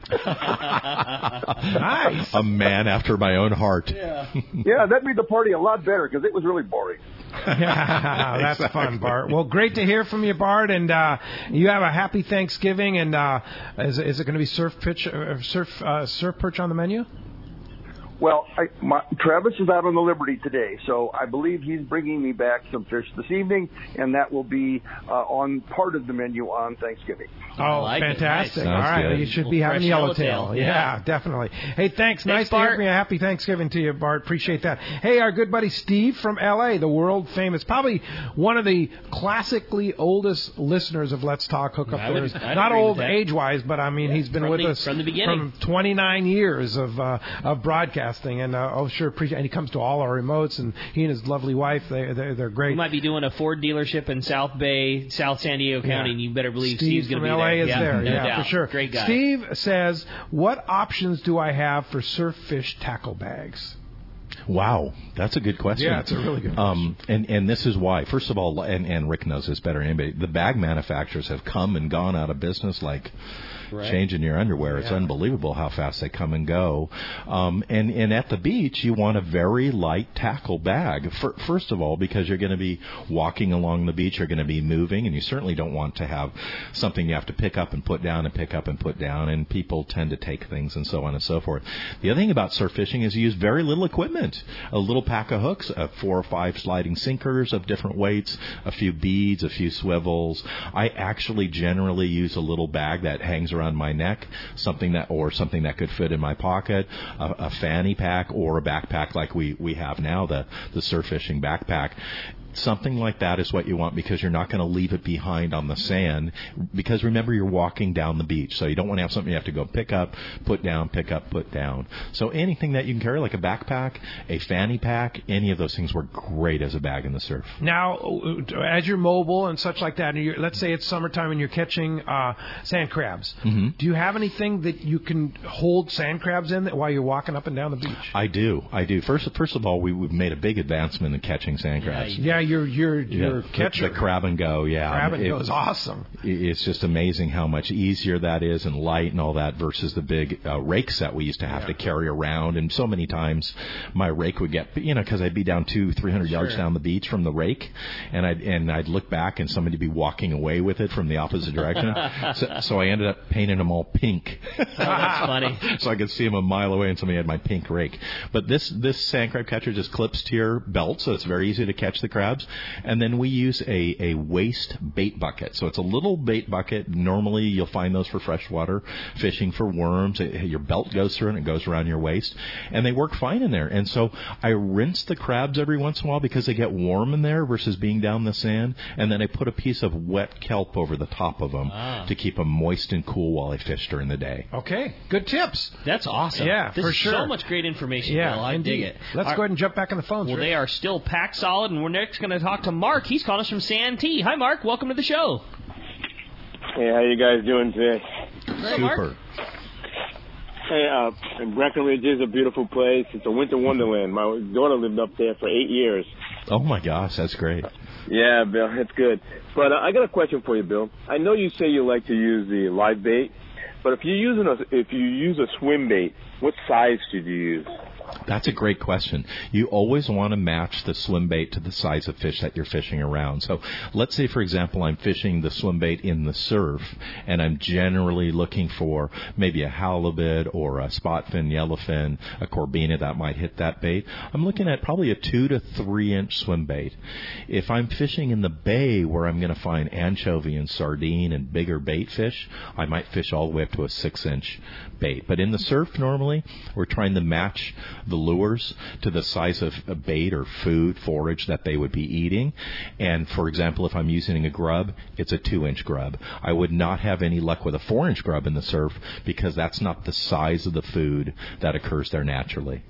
Nice. A man after my own heart. Yeah, yeah, that made the party a lot better because it was really boring. Yeah, that's Exactly. fun, Bart. Well, great to hear from you, Bart, and uh, you have a happy Thanksgiving. And uh, is, is it going to be surf pitch, uh, surf uh, surf perch on the menu? Well, I, my, Travis is out on the Liberty today, so I believe he's bringing me back some fish this evening, and that will be uh, on part of the menu on Thanksgiving. Oh, like it. fantastic. Nice. All right, good. you should Little be having fresh yellowtail. yellowtail. Yeah. Yeah. definitely. Hey, thanks. Nice to Bart. hear from you. Happy Thanksgiving to you, Bart. Appreciate that. Hey, our good buddy Steve from L A, the world famous, probably one of the classically oldest listeners of Let's Talk Hookup. I would- There's I'd Not agree with old that. age-wise, but I mean, he's been From with the- us from the beginning. from twenty-nine years of uh, of broadcasting, and uh, oh, sure, appreciate. And he comes to all our remotes, and he and his lovely wife, they they're, they're great. We might be doing a Ford dealership in South Bay, South San Diego County, Yeah. and you better believe Steve Steve's going from to be L A there. is yeah, there, no yeah, doubt. for sure. Great guy. Steve says, "What options do I have for surf fish tackle bags?" Wow, that's a good question. Yeah, it's a really good Um, and and this is why. First of all, and, and Rick knows this better than anybody. The bag manufacturers have come and gone out of business like Right. changing your underwear. It's Yeah. unbelievable how fast they come and go. Um, and and at the beach, you want a very light tackle bag. For, first of all, because you're going to be walking along the beach, you're going to be moving, and you certainly don't want to have something you have to pick up and put down and pick up and put down. And people tend to take things and so on and so forth. The other thing about surf fishing is you use very little equipment. rent a little pack of hooks, uh, four or five sliding sinkers of different weights, a few beads, a few swivels. I actually generally use a little bag that hangs around my neck, something that or something that could fit in my pocket, a, a fanny pack or a backpack like we, we have now, the, the surf fishing backpack. Something like that is what you want because you're not going to leave it behind on the sand. Because remember, you're walking down the beach, so you don't want to have something you have to go pick up, put down, pick up, put down. So anything that you can carry, like a backpack, a fanny pack, any of those things work great as a bag in the surf. Now, as you're mobile and such like that, and you're, let's say it's summertime and you're catching uh, sand crabs, mm-hmm. do you have anything that you can hold sand crabs in while you're walking up and down the beach? I do, I do. First, first of all, we, we've made a big advancement in catching sand crabs. Yeah, your your your yeah, catcher. The, the crab and go, yeah. Crab and it, go is awesome. It's just amazing how much easier that is and light and all that versus the big uh, rakes that we used to have yeah. to carry around. And so many times my rake would get, you know, because I'd be down two, three hundred sure. yards down the beach from the rake, and I'd and I'd look back and somebody would be walking away with it from the opposite direction. so, so I ended up painting them all pink. Oh, that's funny. So I could see them a mile away, and somebody had my pink rake. But this this sand crab catcher just clips to your belt, so it's very easy to catch the crabs. And then we use a, a waste bait bucket. So it's a little bait bucket. Normally you'll find those for freshwater fishing for worms. It, your belt goes through and it goes around your waist. And they work fine in there. And so I rinse the crabs every once in a while because they get warm in there versus being down in the sand. And then I put a piece of wet kelp over the top of them ah. to keep them moist and cool while I fish during the day. Okay. Good tips. That's awesome. Yeah, this for is sure. So much great information, yeah, Bill. I indeed. dig it. Let's Our, go ahead and jump back on the phones. Well, Rick. they are still packed solid, and we're next going to talk to Mark. He's calling us from Santee. Hi, Mark. Welcome to the show. Hey, how you guys doing today? Hey, Mark. Hey, uh, Breckenridge is a beautiful place. It's a winter wonderland. My daughter lived up there for eight years. Oh, my gosh. That's great. Yeah, Bill, it's good. But uh, I got a question for you, Bill. I know you say you like to use the live bait, but if you're using a, if you use a swim bait, what size should you use? That's a great question. You always want to match the swim bait to the size of fish that you're fishing around. So let's say, for example, I'm fishing the swim bait in the surf, and I'm generally looking for maybe a halibut or a spot fin, yellowfin, a corbina that might hit that bait. I'm looking at probably a two to three inch swim bait. If I'm fishing in the bay where I'm going to find anchovy and sardine and bigger bait fish, I might fish all the way up to a six inch bait. But in the surf, normally, we're trying to match the lures to the size of a bait or food, forage that they would be eating. And, for example, if I'm using a grub, it's a two-inch grub. I would not have any luck with a four-inch grub in the surf because that's not the size of the food that occurs there naturally.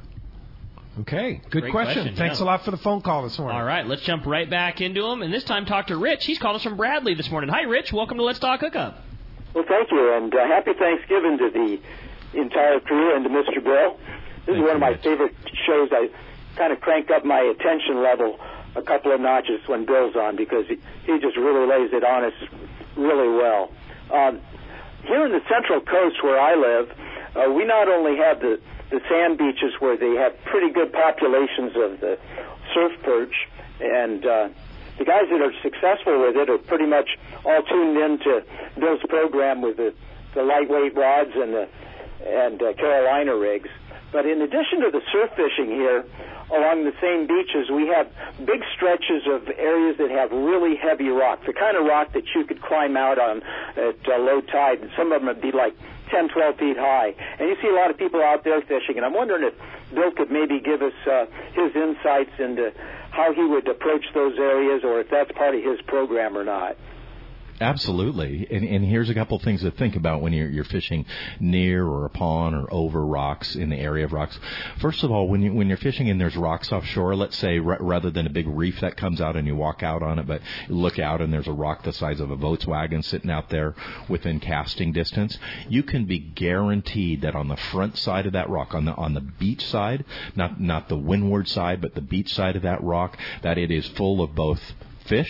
Okay, good Great question. question. Thanks Yeah. a lot for the phone call this morning. All right, let's jump right back into them. And this time talk to Rich. He's calling us from Bradley this morning. Hi, Rich. Welcome to Let's Talk Hookup. Well, thank you, and uh, happy Thanksgiving to the entire crew and to Mister Bill. This is one of my favorite shows. I kind of crank up my attention level a couple of notches when Bill's on because he, he just really lays it on us really well. Um, here in the Central Coast where I live, uh, we not only have the, the sand beaches where they have pretty good populations of the surf perch, and uh, the guys that are successful with it are pretty much all tuned into Bill's program with the, the lightweight rods and the and uh, Carolina rigs. But in addition to the surf fishing here, along the same beaches, we have big stretches of areas that have really heavy rock, the kind of rock that you could climb out on at uh, low tide. Some of them would be like ten, twelve feet high. And you see a lot of people out there fishing, and I'm wondering if Bill could maybe give us uh, his insights into how he would approach those areas, or if that's part of his program or not. Absolutely. And, and here's a couple of things to think about when you're, you're fishing near or upon or over rocks in the area of rocks. First of all, when, you, when you're fishing and there's rocks offshore, let's say r- rather than a big reef that comes out and you walk out on it, but you look out and there's a rock the size of a Volkswagen sitting out there within casting distance, you can be guaranteed that on the front side of that rock, on the on the beach side, not not the windward side, but the beach side of that rock, that it is full of both fish,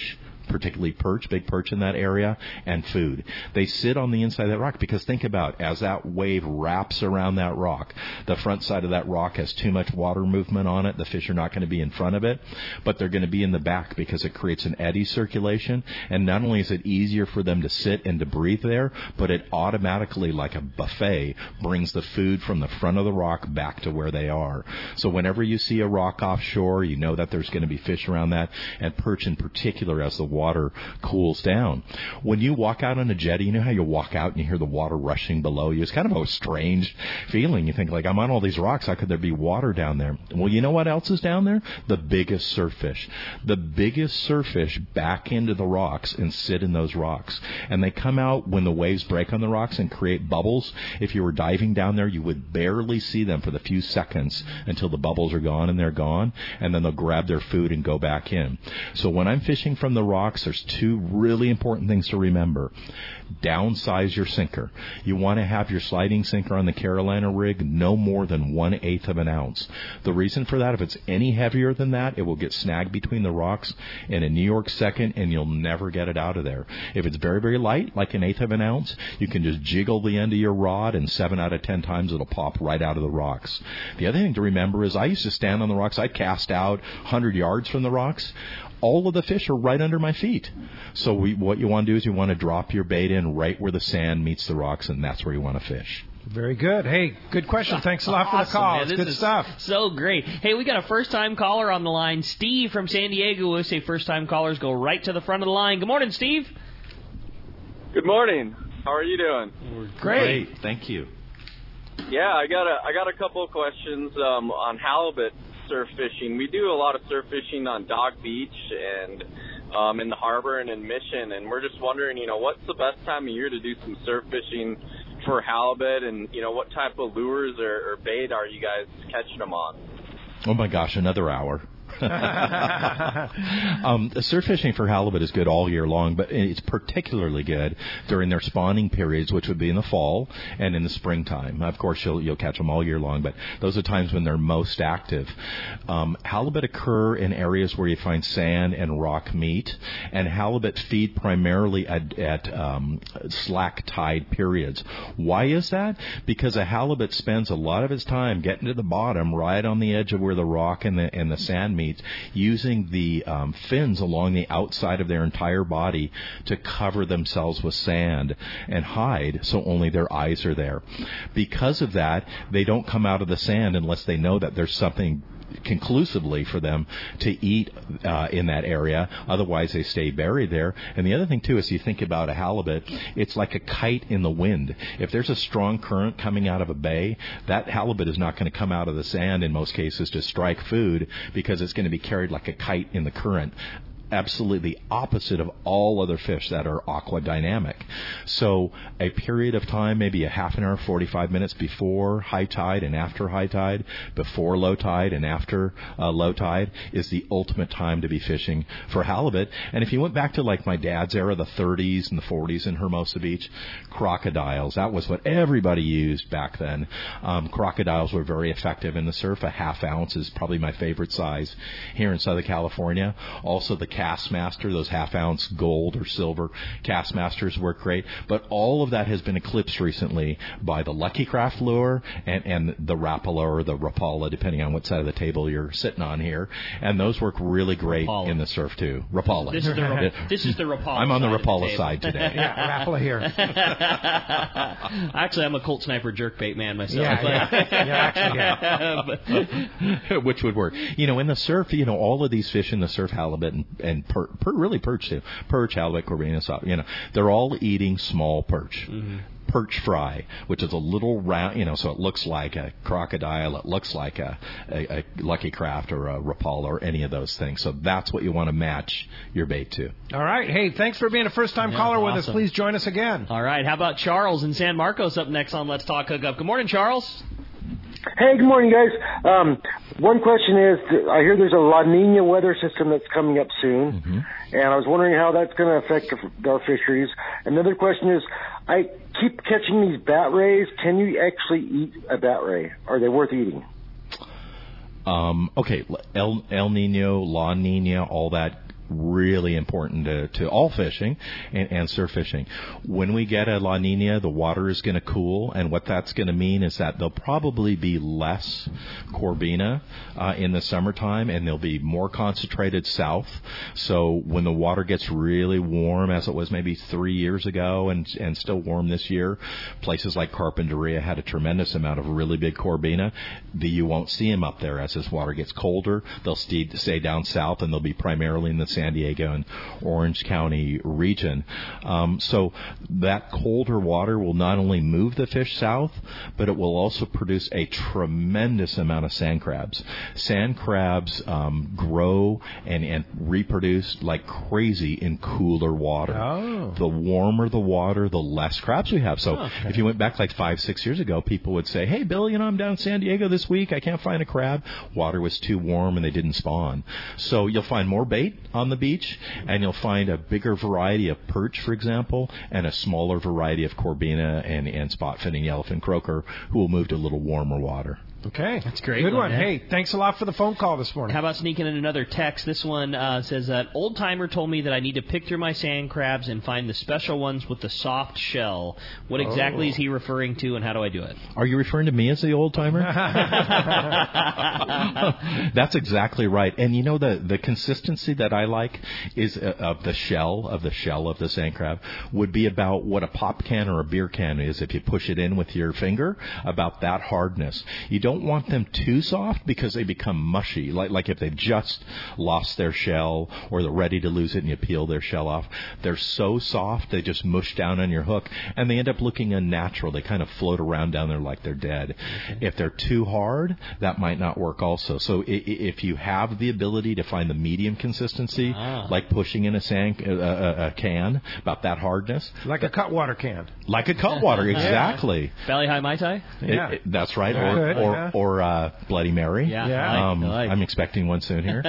particularly perch, big perch in that area, and food. They sit on the inside of that rock because think about it, as that wave wraps around that rock, the front side of that rock has too much water movement on it. The fish are not going to be in front of it, but they're going to be in the back because it creates an eddy circulation. And not only is it easier for them to sit and to breathe there, but it automatically, like a buffet, brings the food from the front of the rock back to where they are. So whenever you see a rock offshore, you know that there's going to be fish around that, and perch in particular as the water cools down. When you walk out on a jetty, you know how you walk out and you hear the water rushing below you? It's kind of a strange feeling. You think, like, I'm on all these rocks. How could there be water down there? Well, you know what else is down there? The biggest surf fish. The biggest surf fish back into the rocks and sit in those rocks. And they come out when the waves break on the rocks and create bubbles. If you were diving down there, you would barely see them for the few seconds until the bubbles are gone and they're gone. And then they'll grab their food and go back in. So when I'm fishing from the rocks, there's two really important things to remember. Downsize your sinker. You want to have your sliding sinker on the Carolina rig no more than one-eighth of an ounce. The reason for that, if it's any heavier than that, it will get snagged between the rocks in a New York second, and you'll never get it out of there. If it's very, very light, like an eighth of an ounce, you can just jiggle the end of your rod, and seven out of ten times it'll pop right out of the rocks. The other thing to remember is I used to stand on the rocks. I'd cast out one hundred yards from the rocks. All of the fish are right under my feet. So we, what you want to do is you want to drop your bait in right where the sand meets the rocks, and that's where you want to fish. Very good. Hey, good question. Thanks a lot for the Awesome, call. man. It's This good is stuff. So great. Hey, we got a first-time caller on the line. Steve from San Diego. We say first-time callers go right to the front of the line. Good morning, Steve. Good morning. How are you doing? Great. Great. Thank you. Yeah, I got a I got a couple of questions um, on halibut surf fishing. We do a lot of surf fishing on Dog Beach and um, in the harbor and in Mission, and we're just wondering, you know, what's the best time of year to do some surf fishing for halibut, and you know, what type of lures or, or bait are you guys catching them on? Oh my gosh, another hour. um, surf fishing for halibut is good all year long, but it's particularly good during their spawning periods, which would be in the fall and in the springtime. Of course, you'll, you'll catch them all year long, but those are times when they're most active. Um, halibut occur in areas where you find sand and rock meet, and halibut feed primarily at, at um, slack tide periods. Why is that? Because a halibut spends a lot of its time getting to the bottom, right on the edge of where the rock and the, and the sand meet, using the um, fins along the outside of their entire body to cover themselves with sand and hide, so only their eyes are there. Because of that, they don't come out of the sand unless they know that there's something conclusively for them to eat uh, in that area. Otherwise, they stay buried there. And the other thing, too, is you think about a halibut, it's like a kite in the wind. If there's a strong current coming out of a bay, that halibut is not going to come out of the sand in most cases to strike food because it's going to be carried like a kite in the current. Absolutely opposite of all other fish that are aquadynamic. So a period of time, maybe a half an hour, forty-five minutes before high tide and after high tide, before low tide and after uh, low tide, is the ultimate time to be fishing for halibut. And if you went back to like my dad's era, the thirties and the forties in Hermosa Beach, crocodiles, that was what everybody used back then. Um, crocodiles were very effective in the surf. A half ounce is probably my favorite size here in Southern California. Also the Castmaster, those half-ounce gold or silver Castmasters work great, but all of that has been eclipsed recently by the Lucky Craft lure and, and the Rapala or the Rapala, depending on what side of the table you're sitting on here, and those work really great Rapala. In the surf too. Rapala. This is the, Ra- this is the Rapala I'm on the side Rapala the side today. Yeah, Rapala here. Actually, I'm a Colt Sniper jerkbait man myself. Yeah, yeah. yeah, actually, yeah. Which would work. You know, in the surf, you know, all of these fish in the surf, halibut and, and per, per, really perch too. Perch, halibut, corvinus, you know, they're all eating small perch. Mm-hmm. Perch fry, which is a little round, you know, so it looks like a crocodile, it looks like a, a, a Lucky Craft or a Rapala or any of those things. So that's what you want to match your bait to. All right. Hey, thanks for being a first-time yeah, caller awesome. with us. Please join us again. All right. How about Charles in San Marcos up next on Let's Talk Hookup? Good morning, Charles. Hey, good morning, guys. Um, one question is, I hear there's a La Nina weather system that's coming up soon, mm-hmm. and I was wondering how that's going to affect our fisheries. Another question is, I keep catching these bat rays. Can you actually eat a bat ray? Are they worth eating? Um, okay, El, El Nino, La Nina, all that really important to, to all fishing and, and surf fishing. When we get a La Nina, the water is going to cool, and what that's going to mean is that there'll probably be less Corbina uh, in the summertime, and they'll be more concentrated south. So when the water gets really warm, as it was maybe three years ago and, and still warm this year, places like Carpinteria had a tremendous amount of really big Corbina. The, you won't see them up there. As this water gets colder, they'll stay, stay down south, and they'll be primarily in the San Diego and Orange County region. Um, so that colder water will not only move the fish south, but it will also produce a tremendous amount of sand crabs. Sand crabs um, grow and, and reproduce like crazy in cooler water. Oh. The warmer the water, the less crabs we have. So Oh, okay. if you went back like five, six years ago, people would say, hey, Bill, you know, I'm down in San Diego this week. I can't find a crab. Water was too warm and they didn't spawn. So you'll find more bait on the beach, and you'll find a bigger variety of perch, for example, and a smaller variety of Corbina and, and spot-finning yellowfin croaker who will move to a little warmer water. Okay. That's great. Good one. Yeah. Hey, thanks a lot for the phone call this morning. How about sneaking in another text? This one uh, says, an old timer told me that I need to pick through my sand crabs and find the special ones with the soft shell. What exactly Oh. is he referring to, and how do I do it? Are you referring to me as the old timer? That's exactly right. And you know, the, the consistency that I like is uh, of the shell, of the shell of the sand crab, would be about what a pop can or a beer can is if you push it in with your finger, about that hardness. You don't want them too soft because they become mushy, like, like if they've just lost their shell or they're ready to lose it and you peel their shell off. They're so soft, they just mush down on your hook, and they end up looking unnatural. They kind of float around down there like they're dead. Okay. If they're too hard, that might not work also. So if you have the ability to find the medium consistency, ah. like pushing in a, sand, a, a, a can, about that hardness. Like a Cutwater can. Like a Cutwater, exactly. Yeah. Valley High Mai Tai? Yeah. It, it, that's right. Yeah. Or, or, yeah. or uh, Bloody Mary. Yeah. yeah. Um, I like. I'm expecting one soon here.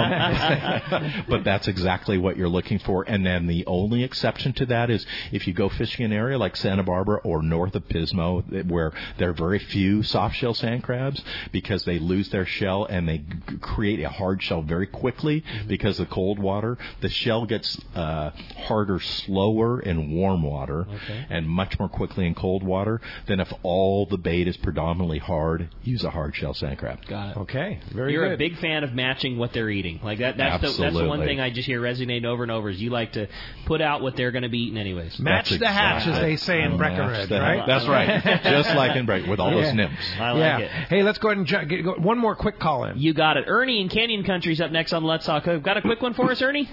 um, but that's exactly what you're looking for. And then the only exception to that is if you go fishing in an area like Santa Barbara or north of Pismo, where there are very few soft shell sand crabs because they lose their shell and they g- create a hard shell very quickly mm-hmm. because of cold water. The shell gets uh, harder slower in warm water okay. and much more quickly in cold water than if all the bait is predominantly hard. Use a hard shell sand crab. Got it. Okay, very You're good. a big fan of matching what they're eating. Like that. That's the, that's the one thing I just hear resonate over and over is you like to put out what they're going to be eating anyways. Match that's the hatch, exactly. as they say in Breckenridge, right? That's right. Just like in Breckenridge with all yeah. those nymphs. I like yeah. it. Hey, let's go ahead and ju- get, go, one more quick call in. You got it. Ernie in Canyon Country's up next on Let's Talk. Got a quick one for us, Ernie?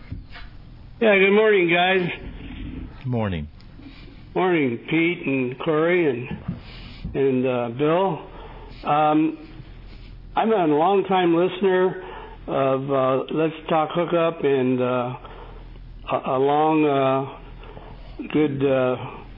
Yeah. Good morning, guys. Morning. Morning, Pete and Corey and and uh, Bill. Um, I'm a long-time listener of uh, Let's Talk Hookup and uh, a, a long, uh, good uh,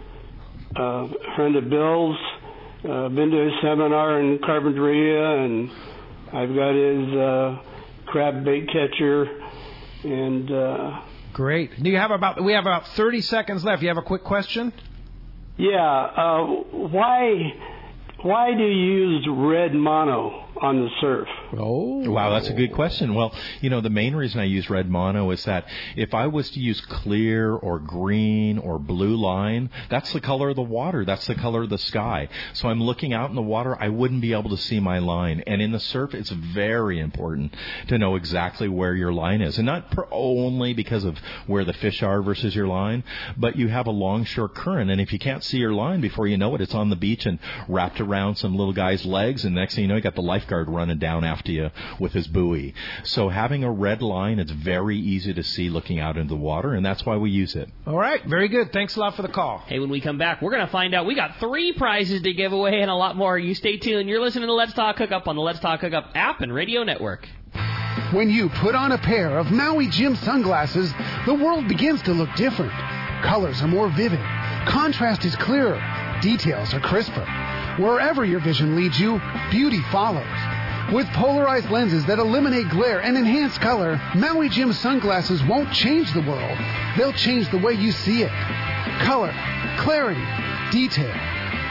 uh, friend of Bill's. Uh, been to his seminar in Carpinteria, and I've got his uh, crab bait catcher. And uh, great. Do you have about? We have about thirty seconds left. You have a quick question? Yeah. Uh, why? Why do you use red mono on the surf? Oh, wow, that's a good question. Well, you know, the main reason I use red mono is that if I was to use clear or green or blue line, that's the color of the water. That's the color of the sky. So I'm looking out in the water, I wouldn't be able to see my line. And in the surf, it's very important to know exactly where your line is. And not per- only because of where the fish are versus your line, but you have a longshore current. And if you can't see your line before you know it, it's on the beach and wrapped around some little guy's legs. And next thing you know, you got the lifeguard running down after you with his buoy. So having a red line, it's very easy to see looking out into the water, and that's why we use it. All right, very good. Thanks a lot for the call. Hey, when we come back, we're going to find out. We got three prizes to give away and a lot more. You stay tuned. You're listening to Let's Talk Hookup on the Let's Talk Hookup app and radio network. When you put on a pair of Maui Jim sunglasses, the world begins to look different. Colors are more vivid. Contrast is clearer. Details are crisper. Wherever your vision leads you, beauty follows. With polarized lenses that eliminate glare and enhance color, Maui Jim sunglasses won't change the world. They'll change the way you see it. Color, clarity, detail.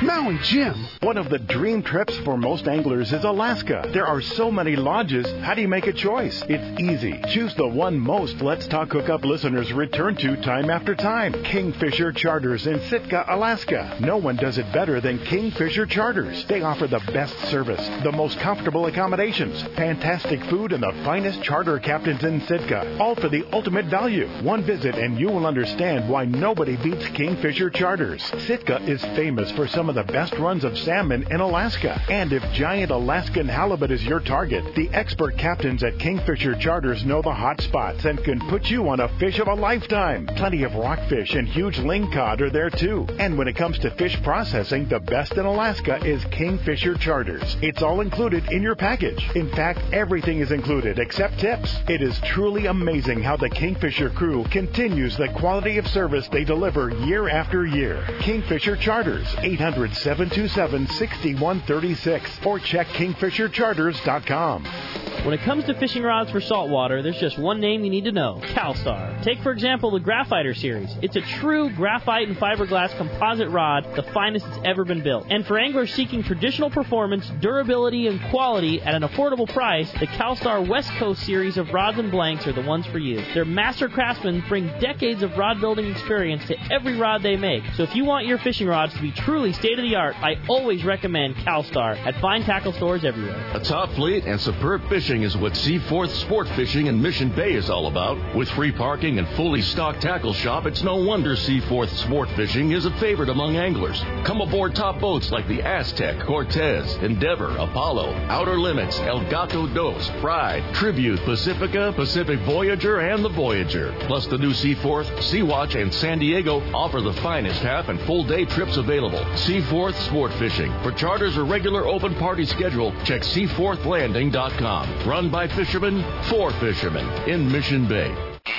Maui Jim. One of the dream trips for most anglers is Alaska. There are so many lodges. How do you make a choice? It's easy. Choose the one most Let's Talk Hookup listeners return to time after time. Kingfisher Charters in Sitka, Alaska. No one does it better than Kingfisher Charters. They offer the best service, the most comfortable accommodations, fantastic food, and the finest charter captains in Sitka. All for the ultimate value. One visit and you will understand why nobody beats Kingfisher Charters. Sitka is famous for some of the best runs of salmon in Alaska. And if giant Alaskan halibut is your target, the expert captains at Kingfisher Charters know the hot spots and can put you on a fish of a lifetime. Plenty of rockfish and huge lingcod are there too. And when it comes to fish processing, the best in Alaska is Kingfisher Charters. It's all included in your package. In fact, everything is included except tips. It is truly amazing how the Kingfisher crew continues the quality of service they deliver year after year. Kingfisher Charters, eight hundred, seven two seven, six one three six, or check kingfisher charters dot com. When it comes to fishing rods for saltwater, there's just one name you need to know, CalStar. Take, for example, the Graphiter series. It's a true graphite and fiberglass composite rod, the finest it's ever been built. And for anglers seeking traditional performance, durability, and quality at an affordable price, the CalStar West Coast series of rods and blanks are the ones for you. Their master craftsmen bring decades of rod building experience to every rod they make. So if you want your fishing rods to be truly state-of-the-art, I always recommend CalStar at fine tackle stores everywhere. A top fleet and superb fishing is what Seaforth Sport Fishing in Mission Bay is all about. With free parking and fully stocked tackle shop, it's no wonder Seaforth Sport Fishing is a favorite among anglers. Come aboard top boats like the Aztec, Cortez, Endeavor, Apollo, Outer Limits, El Gato Dos, Pride, Tribute, Pacifica, Pacific Voyager, and the Voyager. Plus the new Seaforth, Sea-Watch, and San Diego offer the finest half and full day trips available. Seaforth Sport Fishing. For charters or regular open party schedule, check seaforth landing dot com. Run by fishermen, for fishermen in Mission Bay.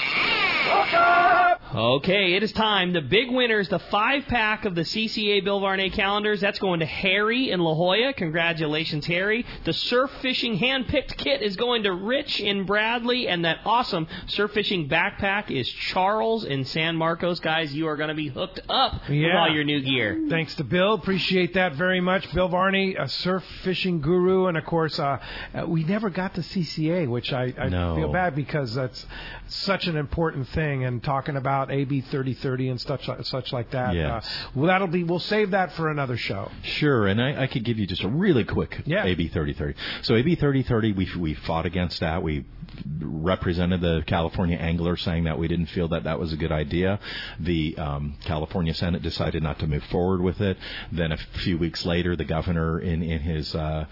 Okay, it is time. The big winners, the five-pack of the C C A Bill Varney calendars. That's going to Harry in La Jolla. Congratulations, Harry. The surf fishing hand-picked kit is going to Rich in Bradley. And that awesome surf fishing backpack is Charles in San Marcos. Guys, you are going to be hooked up yeah. with all your new gear. Thanks to Bill. Appreciate that very much. Bill Varney, a surf fishing guru. And, of course, uh, we never got to C C A, which I, I no. feel bad because that's such an important thing. And talking about A B thirty thirty and such such like that. Yes. Uh, well, that'll be. We'll save that for another show. Sure, and I, I could give you just a really quick yeah. A B thirty thirty. So A B thirty thirty, we we fought against that. We represented the California anglers, saying that we didn't feel that that was a good idea. The um, California Senate decided not to move forward with it. Then a few weeks later, the governor in in his uh,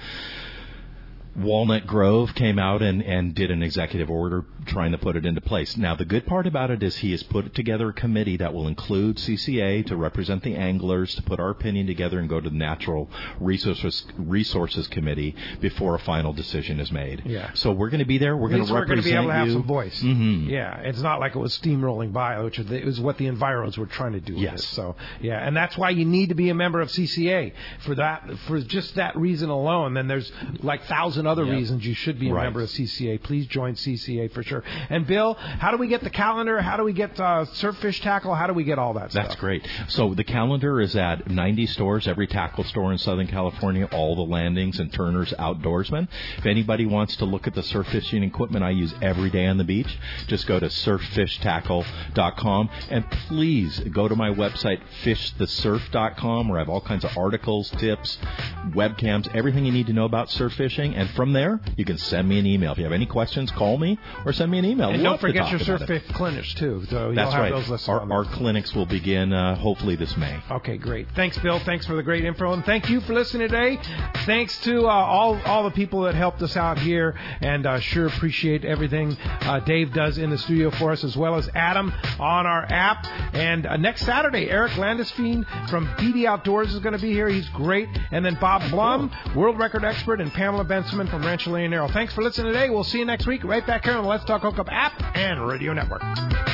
Walnut Grove came out and, and did an executive order trying to put it into place. Now, the good part about it is he has put together a committee that will include C C A to represent the anglers, to put our opinion together and go to the Natural Resources Resources Committee before a final decision is made. Yeah. So we're going to be there. We're going to represent we're going to be able to have you. some voice. Mm-hmm. Yeah. It's not like it was steamrolling by, which it was what the enviros were trying to do. With yes. it. So, yeah. And that's why you need to be a member of C C A for that, for just that reason alone. Then there's like thousand other yep. reasons you should be a right. member of C C A. Please join C C A for sure. And Bill, how do we get the calendar? How do we get uh, Surf Fish Tackle? How do we get all that stuff? That's great. So the calendar is at ninety stores, every tackle store in Southern California, all the landings and Turner's Outdoorsman. If anybody wants to look at the surf fishing equipment I use every day on the beach, just go to surf fish tackle dot com. And please go to my website, fish the surf dot com, where I have all kinds of articles, tips, webcams, everything you need to know about surf fishing. And from there, you can send me an email. If you have any questions, call me or send me an email. And Love don't forget to your talk surf about fish clinics, too. So you'll That's have right. those listed our, on our clinics will begin uh, hopefully this May. Okay, great. Thanks, Bill. Thanks for the great info. And thank you for listening today. Thanks to uh, all all the people that helped us out here. And uh, sure appreciate everything uh, Dave does in the studio for us, as well as Adam on our app. And uh, next Saturday, Eric Landesfien from B D Outdoors is going to be here. He's great. And then Bob Blum, world record expert, and Pamela Benjamin from Rancho Leonero. Thanks for listening today. We'll see you next week right back here on the Let's Talk Hookup app and radio network.